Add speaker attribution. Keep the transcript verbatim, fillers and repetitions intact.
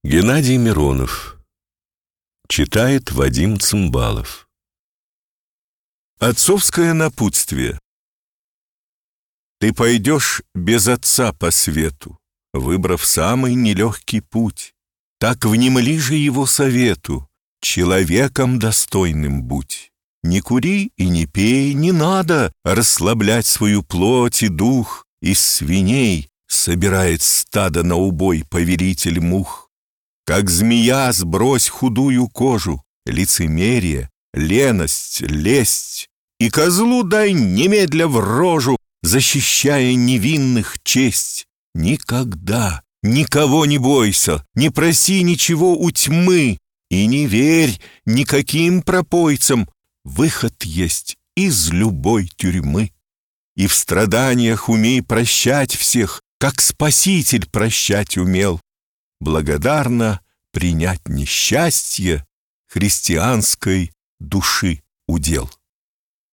Speaker 1: Геннадий Миронов. Читает Вадим Цымбалов. Отцовское напутствие. Ты пойдешь без отца по свету, выбрав самый нелегкий путь. Так внемли же его совету, человеком достойным будь. Не кури и не пей, не надо расслаблять свою плоть и дух. Из свиней собирает стадо на убой повелитель мух. Как змея сбрось худую кожу, лицемерие, леность, лесть, и козлу дай немедля в рожу, защищая невинных честь. Никогда никого не бойся, не проси ничего у тьмы, и не верь никаким пропойцам, выход есть из любой тюрьмы. И в страданиях умей прощать всех, как Спаситель прощать умел. Благодарно принять несчастье христианской души удел.